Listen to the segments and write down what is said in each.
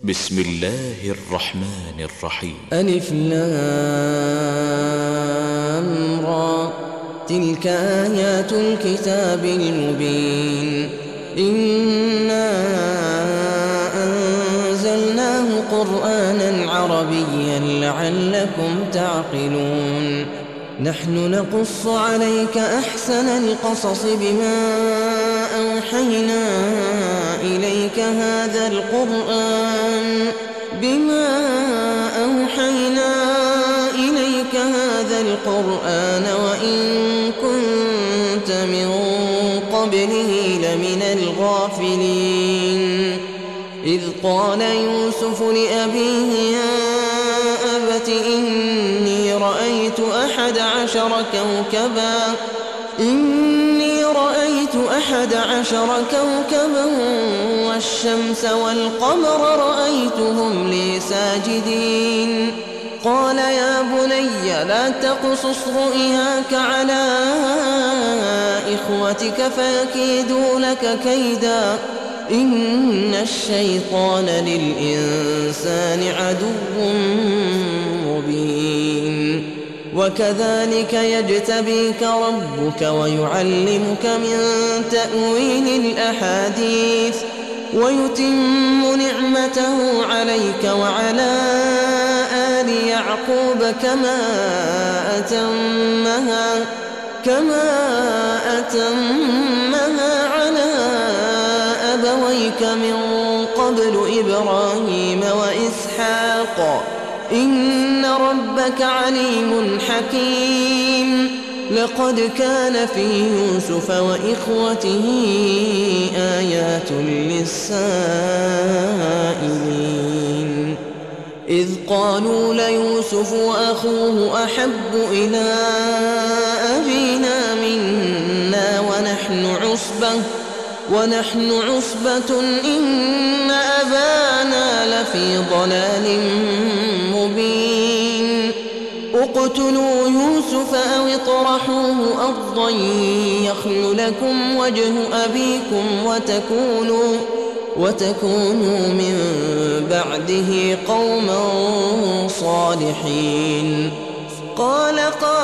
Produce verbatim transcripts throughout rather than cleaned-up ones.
بسم الله الرحمن الرحيم. ألف لام را، تلك آيات الكتاب المبين. إنا أنزلناه قرآنا عربيا لعلكم تعقلون. نحن نقص عليك أحسن القصص بما أوحينا إليك هذا القرآن بما أوحينا إليك هذا القرآن وإن كنت من قبله لمن الغافلين. إذ قال يوسف لأبيه يا أبت إني رأيت أحد عشر كوكبا إني رأيت أحد عشر كوكبا والشمس والقمر رأيتهم لي ساجدين. قال يا بني لا تقصص رؤياك على إخوتك فيكيدوا لك كيدا إن الشيطان للإنسان عدو مبين. وكذلك يجتبيك ربك ويعلمك من تأويل الأحاديث ويتم نعمته عليك وعلى آل يعقوب كما أتمها كما أتمها على أبويك من قبل إبراهيم وإسحاق إن ربك عليم حكيم. لقد كان في يوسف وإخوته آيات للسائلين إذ قالوا ليوسف وأخوه أحب إلى أبينا منا ونحن عصبة ونحن عصبة إن أبانا لفي ضلال مبين. اقتلوا يوسف أو اطرحوه أرضا يخل لكم وجه أبيكم وتكونوا وتكونوا من بعده قوما صالحين. قال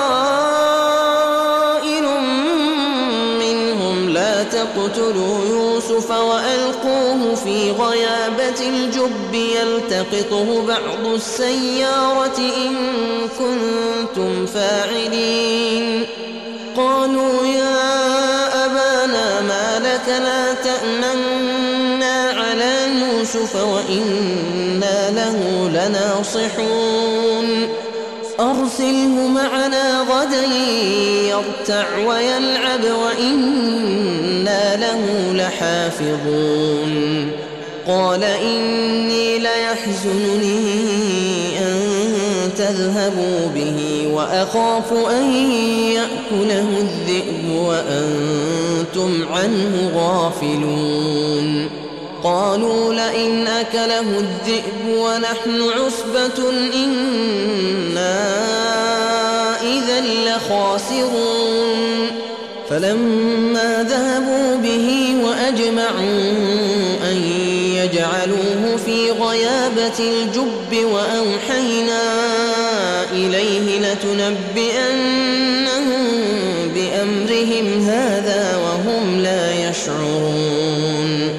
قائل منهم لا تقتلوا يوسف وألقوه في غيابة الجب يلتقطه بعض السيارة إن كنتم فاعلين. قالوا يا أبانا ما لك لا تأمنا على يوسف وإنا له لناصحون. أرسله معنا غدا يرتع ويلعب وإنا له لحافظون. قال إني ليحزنني أن تذهبوا به وأخاف أن يأكله الذئب وأنتم عنه غافلون. قالوا لئن أكله الذئب ونحن عصبة إنا إذا لخاسرون. فلما ذهبوا به وأجمعوا أن يجعلوه في غيابة الجب وأوحينا إليه لتنبئنهم بأمرهم هذا وهم لا يشعرون.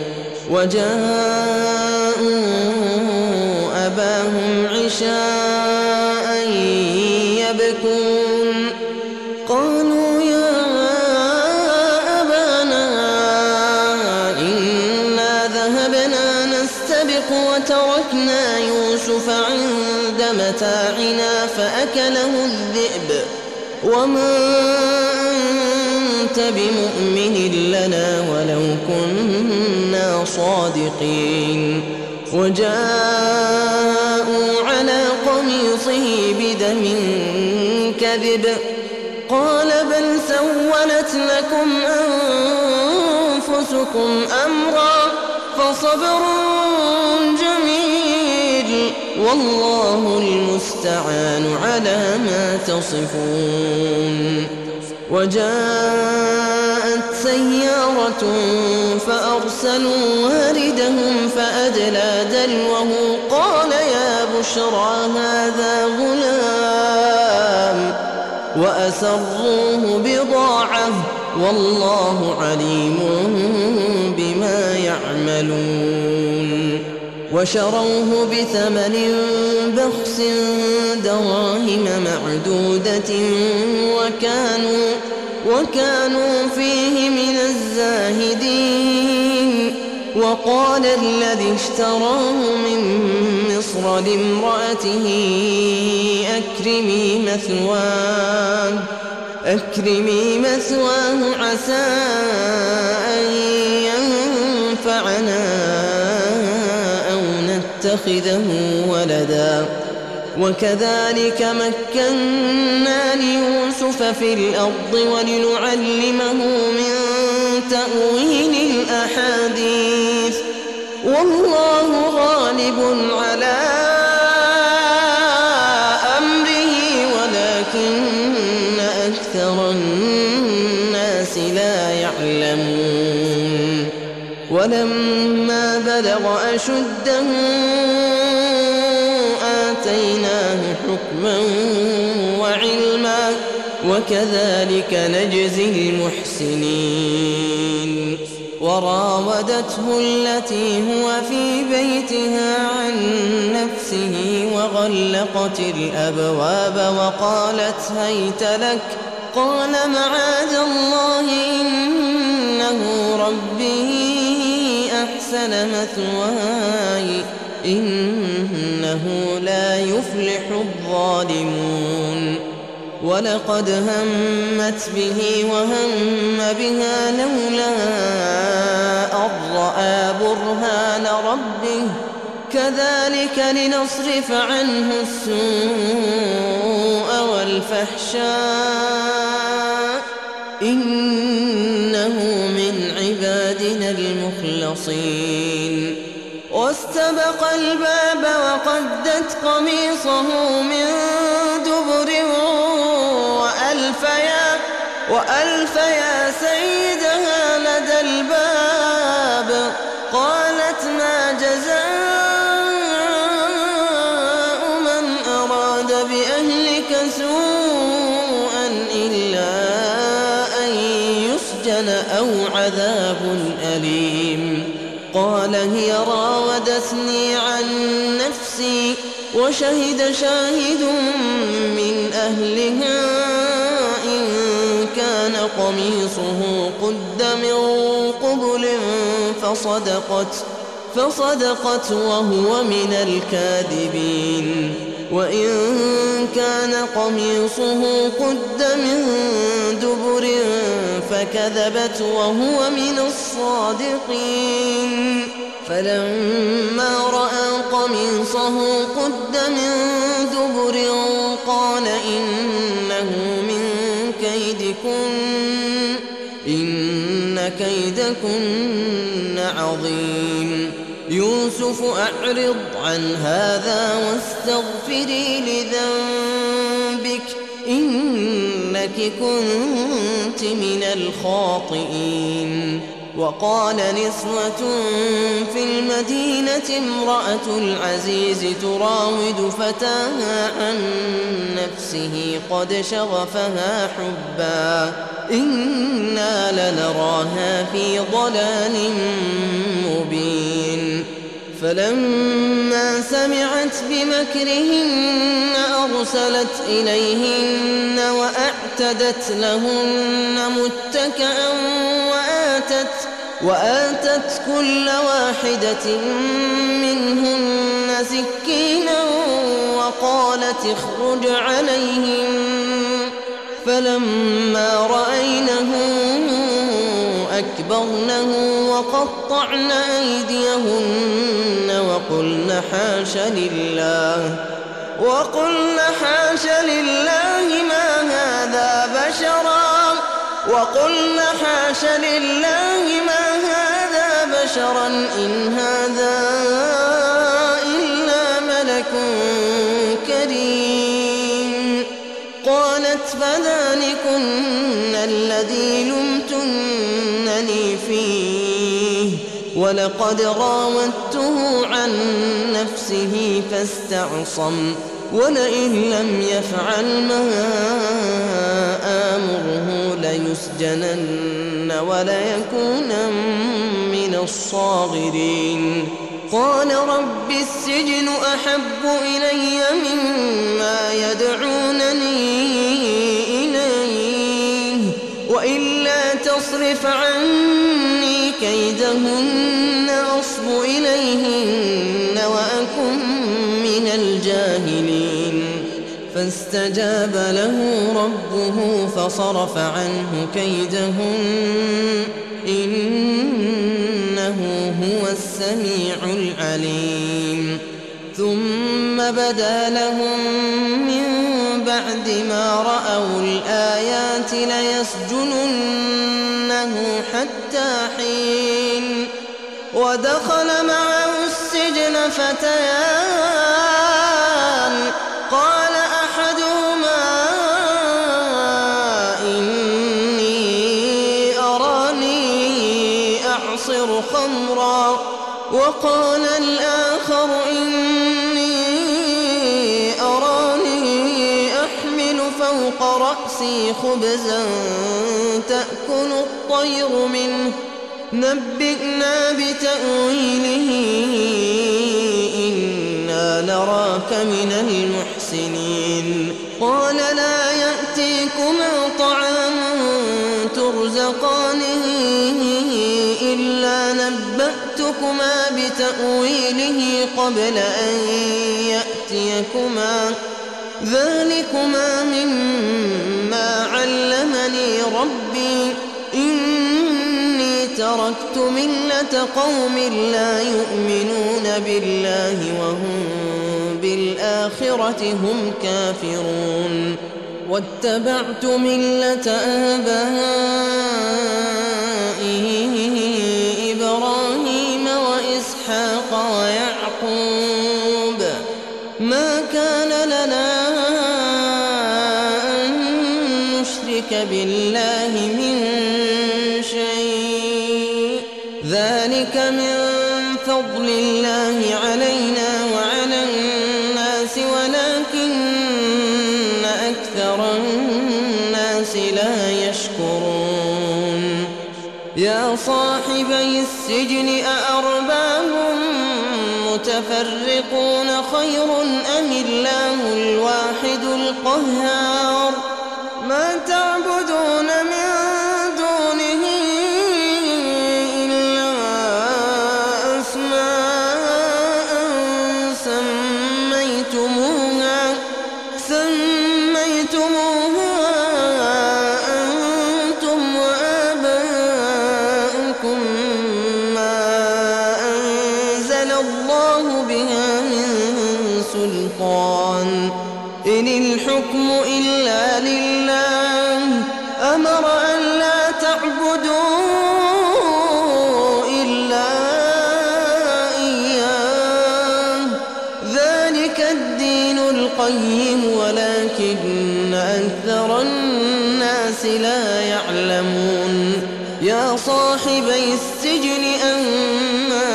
وجاءوا أباهم عشاء يبكون. قالوا يا أبانا إنا ذهبنا نستبق وتركنا يوسف عند متاعنا فأكله الذئب وما أنت بمؤمن لنا ولو كنا صادقين. وجاءوا على قميصه بدم كذب قال بل سولت لكم أنفسكم أمرا فصبر جميل والله المستعان على ما تصفون. وجاء جاءت سيارة فأرسلوا واردهم فأدلى دلوه قال يا بشرى هذا غلام وأسروه بضاعة والله عليم بما يعملون وشروه بثمن بخس دراهم معدودة وكانوا وكانوا فيه من الزاهدين وقال الذي اشتراه من مصر لامرأته أكرمي مثواه أكرمي مثواه عسى أن ينفعنا أو نتخذه ولدا وكذلك مكنا ليوسف في الأرض ولنعلمه من تأويل الأحاديث والله غالب على أمره ولكن أكثر الناس لا يعلمون ولما بلغ أشده آتيناه حكما وعلما وكذلك نجزي المحسنين وراودته التي هو في بيتها عن نفسه وغلقت الأبواب وقالت هيت لك قال معاذ الله إنه ربي أحسن مثواي إنه لا يفلح الظالمون ولقد همت به وهم بها لولا أن رأى برهان ربه كذلك لنصرف عنه السوء والفحشاء إنه من عبادنا المخلصين واستبق الباب وقدت قميصه من دبر وألف يا, وألف يا سيدها لدى الباب قالت ما جزاء من أراد بأهلك سوءا إلا أن يسجن أو عذاب أليم قال هي راودتني عن نفسي وشهد شاهد من أهلها إن كان قميصه قد من قبل فصدقت فصدقت وهو من الكاذبين وإن كان قميصه قد من دبر فكذبت وهو من الصادقين فلما رأى قميصه قد من دبر قال إنه من كيدكن إن كيدكن عظيم يوسف أعرض عن هذا واستغفري لذنبك إنك كنت من الخاطئين وقال نسوة في المدينة امرأة العزيز تراود فتاها عن نفسه قد شغفها حبا إنا لنراها في ضلال مبين فلما سمعت بمكرهن أرسلت إليهن وأعتدت لهن متكئا وآتت, وآتت كل واحدة منهن سكينا وقالت اخرج عليهم فلما رأينه أكبرنه وقطعن أيديهن وقلن حاش لله وقلن حاش لله ما هذا بشرا وقلن حاش لله ما هذا بشرا إن هذا إلا ملك كريم قالت فذلكن الذي لمتن ولقد راودته عن نفسه فاستعصم ولئن لم يفعل ما آمره ليسجنن وليكونن من الصاغرين قال رب السجن أحب إلي مما يدعونني إليه وإلا تصرف عني كيدهن أصب إليهن وأكن من الجاهلين فاستجاب له ربه فصرف عنه كيدهن إنه هو السميع العليم ثم بدا لهم من بعد ما رأوا الآيات ليسجننه حتى حين ودخل معه السجن فتيان قال أحدهما إني أراني أعصر خمرا وقال الآخر إني أراني أحمل فوق رأسي خبزا تأكل الطير منه نبئنا بتأويله إنا نراك من المحسنين قال لا يأتيكما طعام ترزقانه إلا نبأتكما بتأويله قبل أن يأتيكما ذلكما مما علمني ربي إني تركت ملة قوم لا يؤمنون بالله وهم بالآخرة هم كافرون واتبعت ملة آبائي إبراهيم وإسحاق ويعقوب ما كان لنا أن نشرك بالله من شيء ذلك من فضل الله علينا وعلى الناس ولكن أكثر الناس لا يشكرون يا صاحبي السجن أأرباب متفرقون خير أم الله الواحد القهار ما تعبدون من دونه إلا أسماء سميتموها سميتموها أنتم وآباؤكم ما أنزل الله بها من سلطان إن الحكم إلا لله أمر أن لا تعبدوا إلا إياه ذلك الدين القيم ولكن أكثر الناس لا يعلمون يا صاحبي السجن أما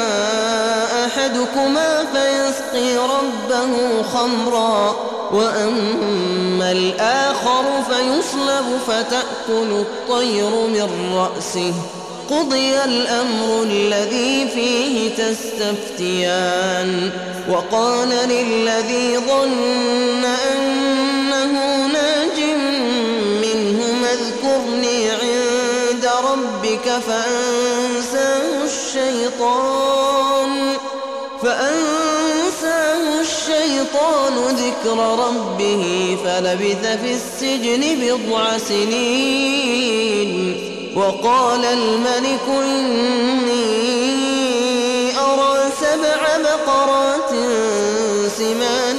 أحدكما فيسقي ربه خمرا وأما الآخر فيصلب فتأكل الطير من رأسه قضي الأمر الذي فيه تستفتيان وقال للذي ظن أنه ناج منهما اذكرني عند ربك فأنساه الشيطان فأنساه الشيطان ذكر ربه فلبث في السجن بضع سنين وقال الملك إني أرى سبع بقرات سمان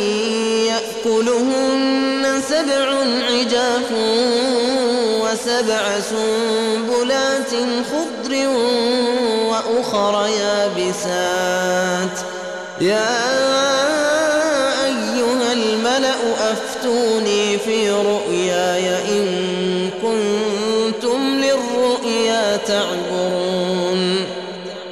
يأكلهن سبع عجاف وسبع سنبلات خضر وأخر يابسات يا أيها الملأ أفتوني في رؤياي إن كنتم للرؤيا تعبرون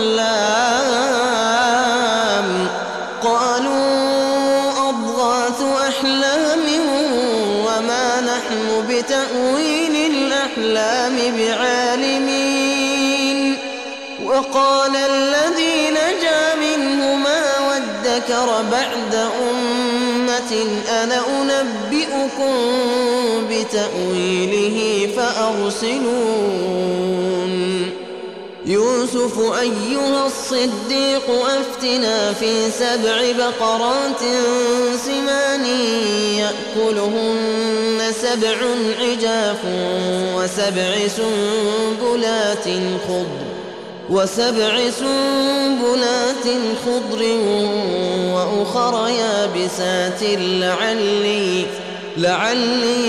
أحلام قالوا أضغاث أحلام وما نحن بتأويل الأحلام بعالمين وقال الذي نجا منهما وادكر بعد أمة أنا أنبئكم بتأويله فأرسلون يوسف أيها الصديق أفتنا في سبع بقرات سمان يأكلهن سبع عجاف وسبع سنبلات خضر وسبع سنبلات خضر وأخر يابسات لعلي لعلي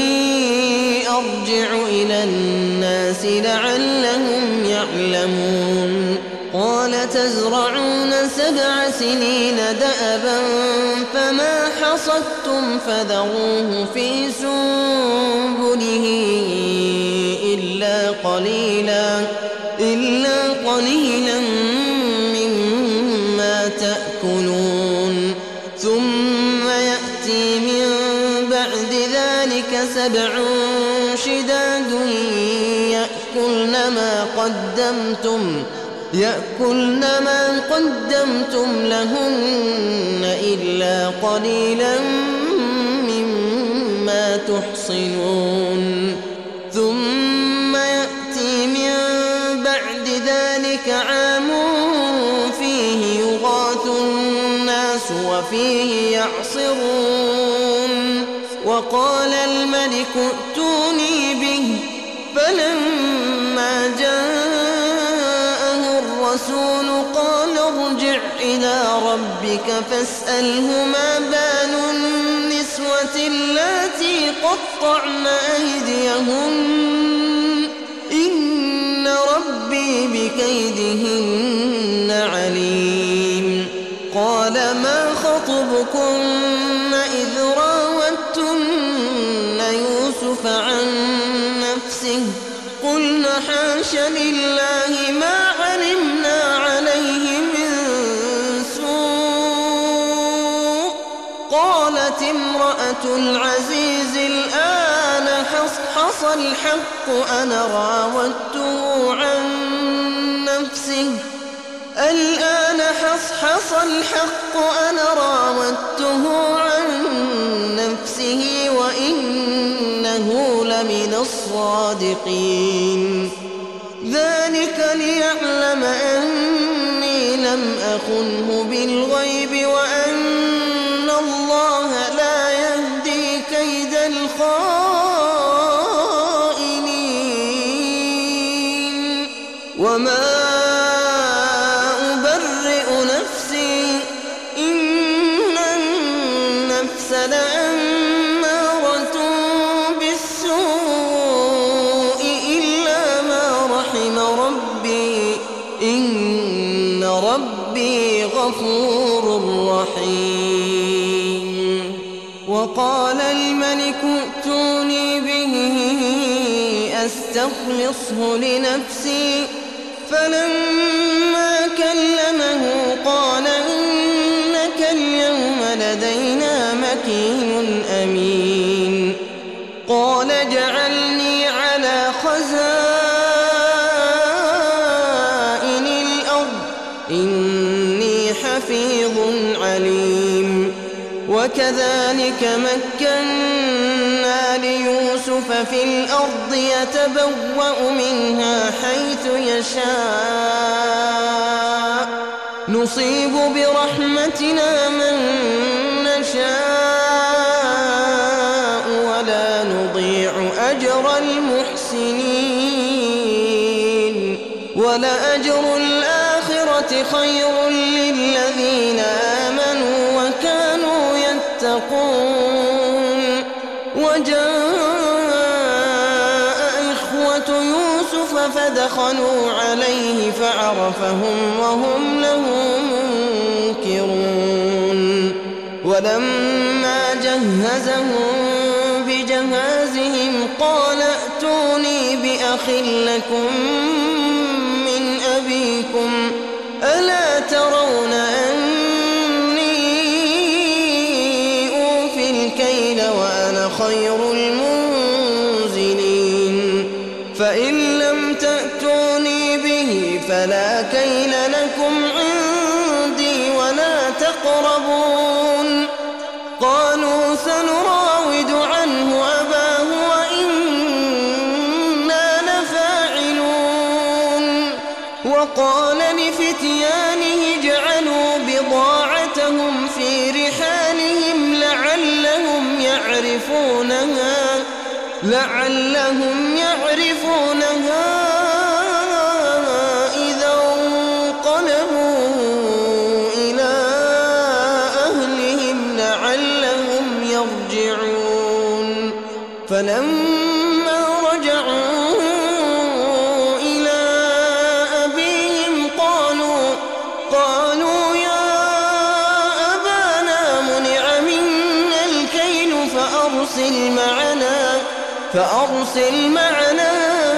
أرجع إلى الناس لعلهم يعلمون قال تزرعون سبع سنين دأبا فما حصدتم فذروه في سنبله إلا قليلا إلا قليلا مما تأكلون ثم يأتي من بعد ذلك سبع شداد يأكلن ما قدمتم يأكلن ما قدمتم لهن إلا قليلا مما تحصنون ثم يأتي من بعد ذلك عام فيه يغاث الناس وفيه يعصرون وقال الملك ائتوني به فلما جاءه الرسول قال ارجع إلى ربك فاسأله ما بال النسوة اللاتي قطعن أيديهن إن ربي بكيدهن عليم قال ما خطبكن إذ راوتن يوسف عن نفسه قلنا حاش لله ما علمنا عليه من سوء قالت امرأة العزيز الآن حصحص الحق أنا راودته عن نفسه الآن حصحص الحق أنا راودته عن نفسه وإنه لمن الصادقين ذلك ليعلم أني لم أخنه بالغيب وأن الله لا يهدي كيد الخائنين وما لأمارة بالسوء إلا ما رحم ربي إن ربي غفور رحيم وقال الملك ائتوني به أستخلصه لنفسي فلما كلمه قال إنك اليوم لدينا مكين أمين قال اجعلني على خزائن الأرض إني حفيظ عليم وكذلك مكنا ليوسف في الأرض يتبوأ منها حيث يشاء نصيب برحمتنا من نشاء ولا نضيع أجر المحسنين ولأجر الآخرة خير للذين آمنوا وكانوا يتقون وجاء إخوة يوسف فدخلوا عليه فعرفهم وهم له منكرون ولما جهزهم بجهازهم قال ائتوني بأخ لكم من أبيكم ترون أني أوفي الكيل وأنا خير المنزلين فإن لم تأتوني به فلا كيل لكم عندي ولا تقربون قالوا سنراود عنه أباه وإنا لفاعلون وقال لفتيانه اجعلوا بضاعتهم في رحالهم لعلهم يعرفونها لعلهم يعرفونها إذا انقلبوا إلى أهلهم لعلهم يرجعون فلما رجعوا إلى أبيهم قالوا قالوا يا أبانا منع منا الكيل فأرسل معنا فأرسل معنا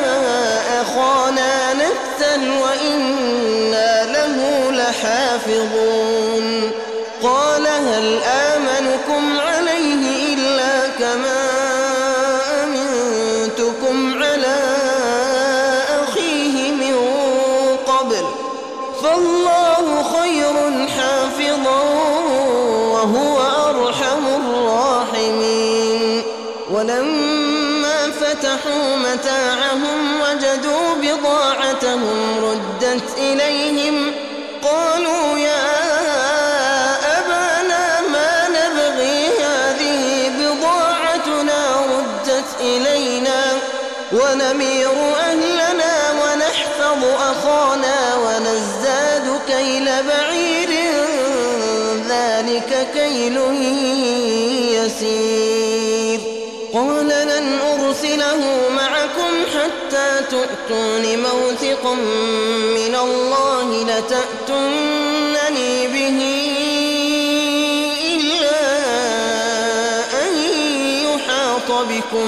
أخانا نكتل وإنا له لحافظون قال هل آمنكم عليه إلا كما أمنتكم على أخيه من قبل فالله خير حافظا وهو أرحم الراحمين ولما فتحوا متاعهم وجدوا بضاعتهم ردت إليهم قالوا يا أبانا ما نبغي هذه بضاعتنا ردت إلينا ونمير أهلنا ونحفظ أخانا ونزداد كيل بعير ذلك كيل يسير قال لن أرسله معكم حتى تؤتون موثقا من الله لتأتونني به إلا أن يحاط بكم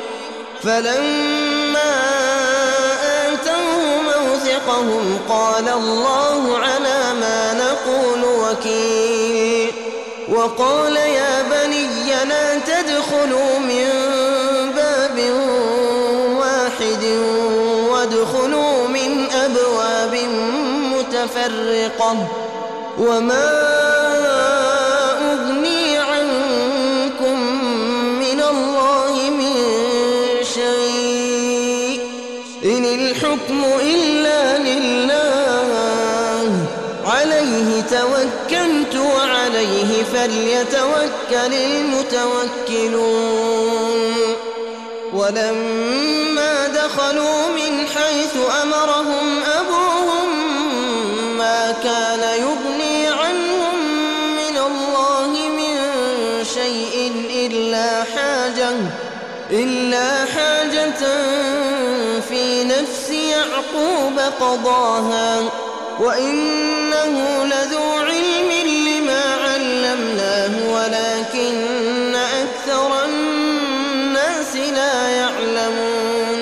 فلما آتوه موثقهم قال الله على ما نقول وكيل وقال يا بني لا تدخلوا من باب واحد وادخلوا من أبواب متفرقة وما أغني عنكم من الله من شيء إن الحكم إلا لله عليه توكلت وعليه فليتوكل المتوكلون ولما دخلوا من حيث أمرهم أبوهم ما كان يغني عنهم من الله من شيء إلا حاجة إلا حاجة في نفس يعقوب قضاها وإنه لذو علم لما علمناه ولكن أكثر الناس لا يعلمون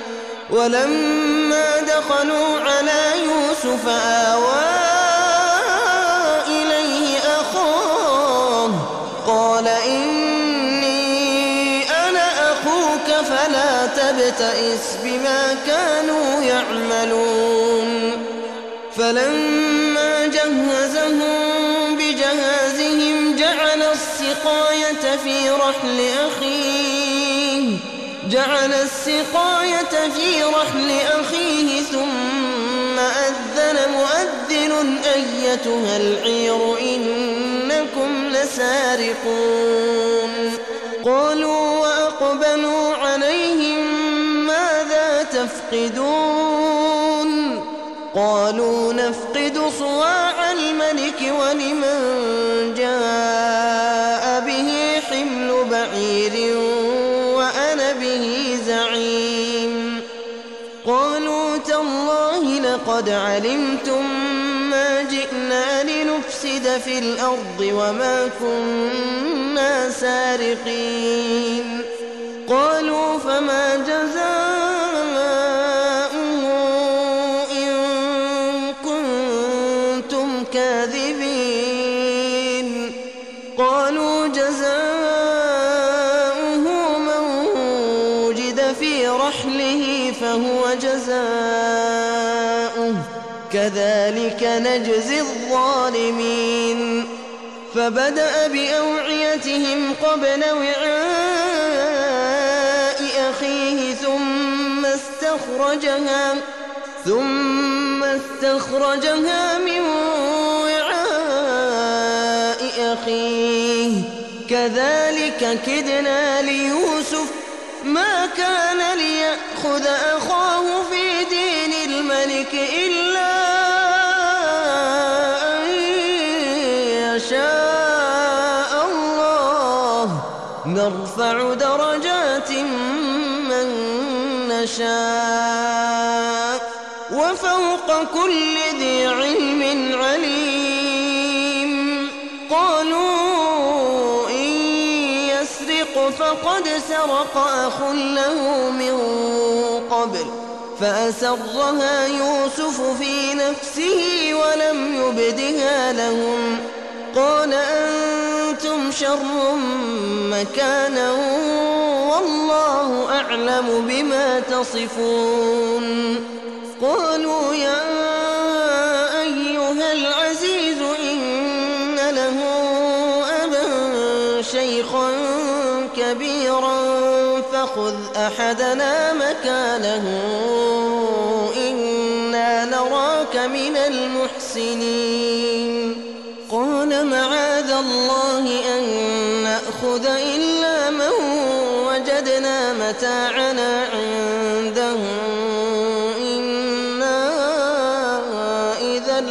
ولما دخلوا على يوسف آوى إليه أخاه قال إني أنا أخوك فلا تبتئس بما كانوا يعملون فلما جهزهم بجهازهم جعل السقاية في رحل أخيه جعل السقاية في رحل أخيه ثم أذن مؤذن أيتها العير إنكم لسارقون قالوا وأقبلوا عليهم ماذا تفقدون قالوا نفقد صواع الملك ولمن جاء به حمل بعير وأنا به زعيم قالوا تالله لقد علمتم ما جئنا لنفسد في الأرض وما كنا سارقين قالوا فما جزاؤه إن كنتم الكاذبين قالوا جزاؤه من وجد في رحله فهو جزاؤه كذلك نجزي الظالمين فبدأ بأوعيتهم قبل وعاء أخيه ثم استخرجها ثم استخرجها من وعاء أخيه كذلك كدنا ليوسف ما كان ليأخذ أخاه في دين الملك إلا أن يشاء الله نرفع درجات من نشاء وفوق كل ذي علم عليم قالوا إن يسرق فقد سرق أخ له من قبل فأسرها يوسف في نفسه ولم يبدها لهم قال أنتم شر مكانا والله أعلم بما تصفون قالوا يا أيها العزيز إن له أبا شيخا كبيرا فخذ أحدنا مكانه إنا نراك من المحسنين قال معاذ الله أن نأخذ إلا من وجدنا متاعنا عنده إنا إذا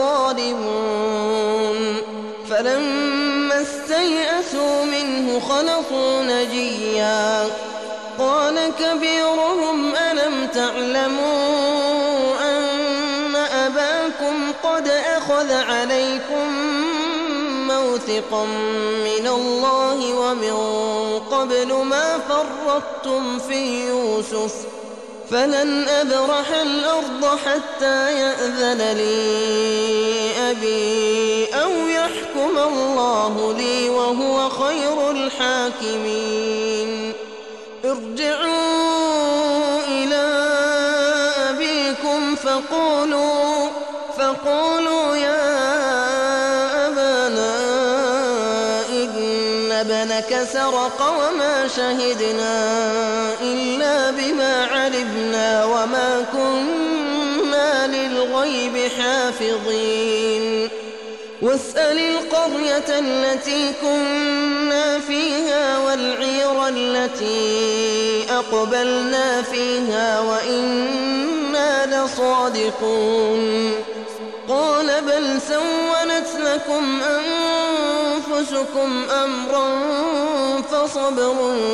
لظالمون فلما استيئسوا منه خلصوا نجيا قال كبيرهم ألم تعلموا أن أباكم قد أخذ عليكم موثقا من الله ومن قبل ما فرطتم في يوسف فلن أبرح الأرض حتى يأذن لي أبي أو يحكم الله لي وهو خير الحاكمين ارجعوا إلى أبيكم فقولوا فقولوا يا أبانا إن ابنك سرق وما شهدنا إلا بما علمنا وما كنا للغيب حافظين واسأل القرية التي كنا فيها والعير التي أقبلنا فيها وإنا لصادقون قال بل سولت لكم أنفسكم أمرا فصبر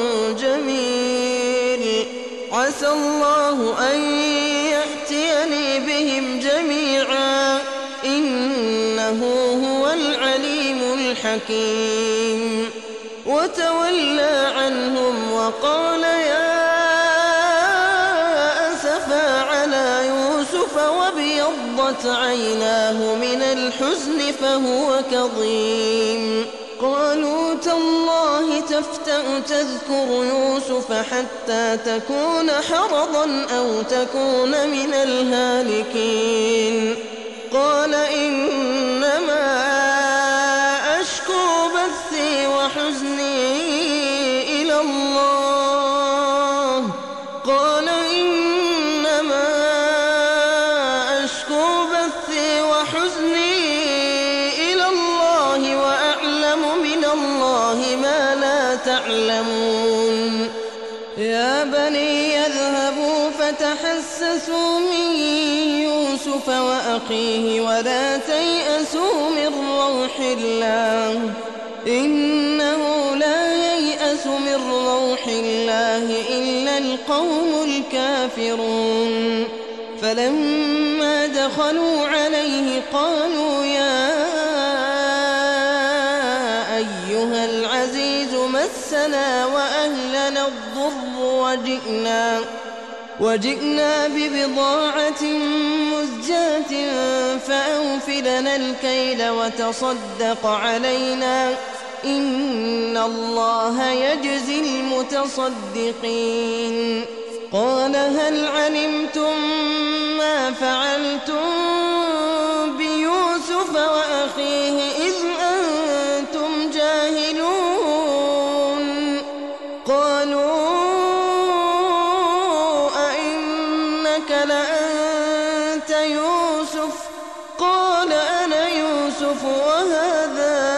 جميل عسى الله أن يأتيني بهم جميعا إنه هو العليم الحكيم وتولى عنهم وقال يا أسفا على يوسف وابيضت عيناه من الحزن فهو كظيم قالوا تالله تفتأ تذكر يوسف حتى تكون حرضا أو تكون من الهالكين قال إنما أشكو بثي وحزني إلى الله قال إنما أشكو بثي وحزني إلى الله وأعلم من الله ما لا تعلمون يا بني يذهبوا فتحسسوا من يوسف وأخيه ولا تيأسوا من روح الله إنه لا ييأس من روح الله إلا القوم الكافرون فلما دخلوا عليه قالوا يا أيها العزيز مسنا وأهلنا الضر وجئنا وجئنا ببضاعة مزجاة فأوف لنا الكيل وتصدق علينا إن الله يجزي المتصدقين قال هل علمتم ما فعلتم بيوسف وأخيه إذ أنتم جاهلون قالوا أئنك لأنت يوسف قال أنا يوسف وهذا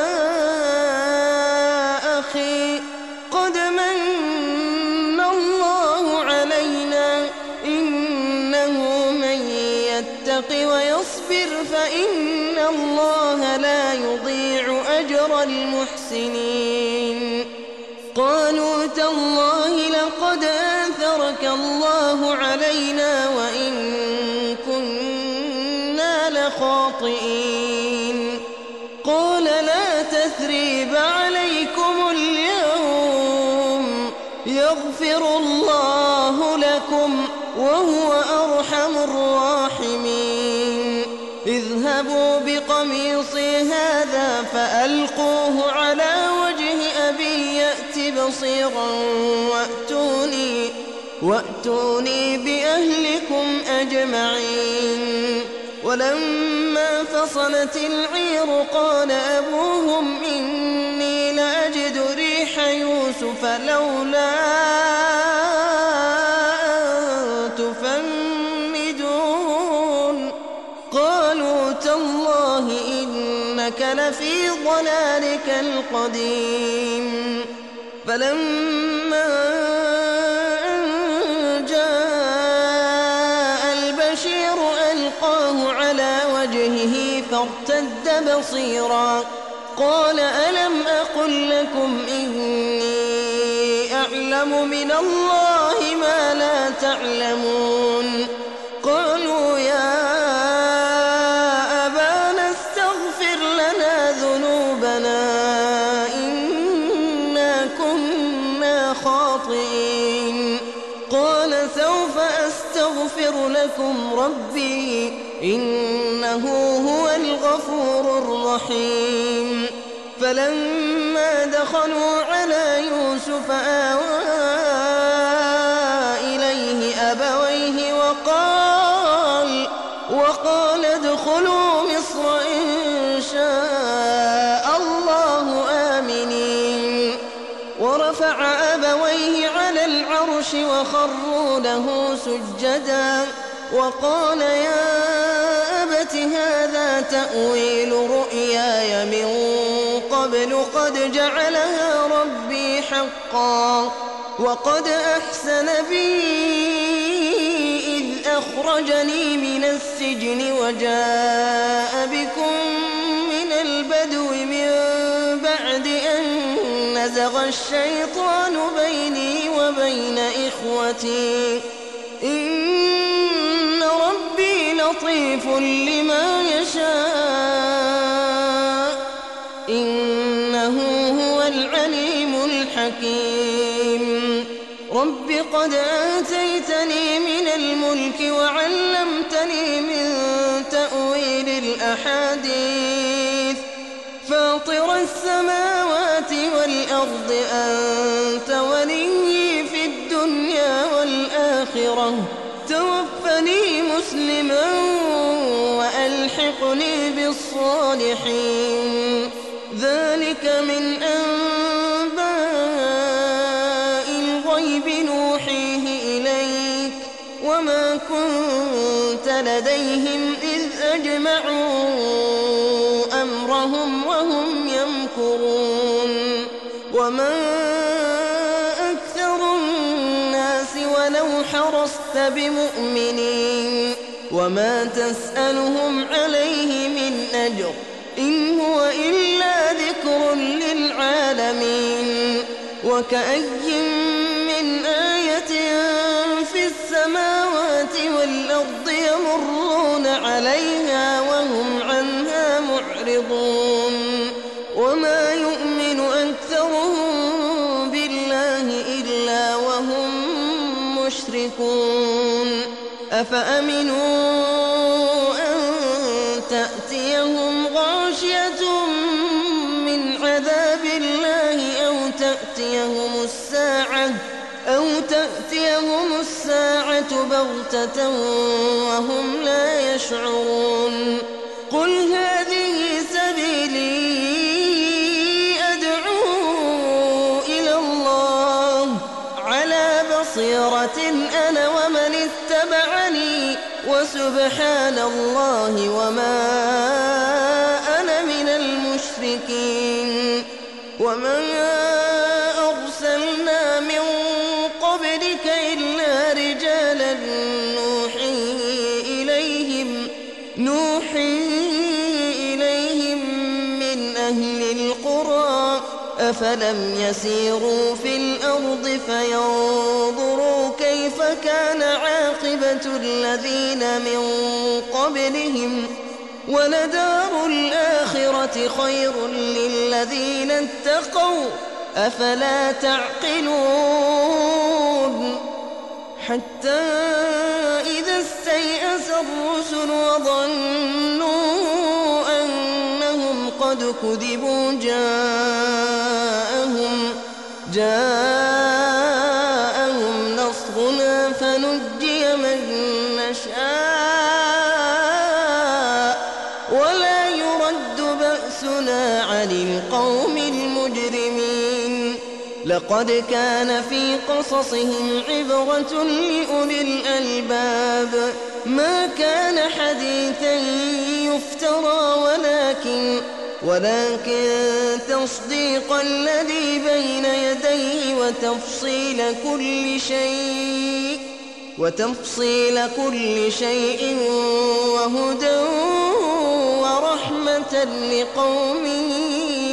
أخي قد من الله علينا إنه من يتق ويصبر فإن الله لا يضيع أجر المحسنين قالوا تالله لقد آثرك الله علينا وإن كنا لخاطئين قال لا تثريب عليكم اليوم يغفر الله لكم وهو أرحم الراحمين اذهبوا بقميصي هذا فألقوه على وجه أبي يأت بصيرا وأتوني, وأتوني بأهلكم أجمعين ولما فصلت العير قال أبوهم إني لأجد ريح يوسف لولا أن تفندون قالوا تالله إنك لفي ضلالك القديم فلما أن جاء البشير ألقاه على وجهه فارتد بصيرا قال ألم أقل لكم إني أعلم من الله ما لا تعلمون قالوا يا أبانا استغفر لنا ذنوبنا إنا كنا خاطئين قال سوف أستغفر لكم ربي إنه هو الغفور الرحيم فلما دخلوا على يوسف آوى إليه أبويه وقال وقال ادخلوا مصر إن شاء الله آمنين ورفع أبويه على العرش وخروا له سجدا وقال يا أبت هذا تأويل رؤياي من قبل قد جعلها ربي حقا وقد أحسن بي إذ أخرجني من السجن وجاء بكم من البدو من بعد أن نزغ الشيطان بيني وبين إخوتي إن ربي لطيف لما يشاء إنه هو العليم الحكيم رب قد آتيتني من الملك وعلمتني من تأويل الأحاديث فاطر السماوات والأرض أنت ولي في الدنيا والآخرة توفني مسلما وألحقني بالصالحين ذلك من أنباء الغيب نوحيه إليك وما كنت لديهم إذ أجمعوا أمرهم وهم يمكرون وما أكثر الناس ولو حرصت بمؤمنين وما تسألهم عليه من أجر إن هو إلا ذكر للعالمين وكأي من آية في السماوات والأرض يمرون عليها وهم عنها معرضون وما يؤمن أكثرهم بالله إلا وهم مشركون أفأمنوا أن تأتيهم غاشية من عذاب الله أو تأتيهم الساعة أو تأتيهم الساعة بغتة وهم لا يشعرون قل هذه سبيلي أدعو إلى الله على بصيرة أنا ومن اتبعني وسبحان الله وما أنا من المشركين وما أرسلنا من قبلك إلا رجالا نوحي إليهم نوحي إليهم من أهل القرى أفلم يسيروا في الأرض فينظروا كيف كان عاقبة الذين من قبلهم ولدار الآخرة خير للذين اتقوا أفلا تعقلون حتى إذا استيأس الرسل وظنوا أنهم قد كذبوا جاءهم جاءهم نصرنا فنجي من نشاء ولا يرد بأسنا عن القوم المجرمين لقد كان في قصصهم عبرة لأولي الألباب ما كان حديثا يفترى ولكن ولكن تصديق الذي بين يديه وتفصيل كل شيء وتفصيل كل شيء وهدى ورحمة لقوم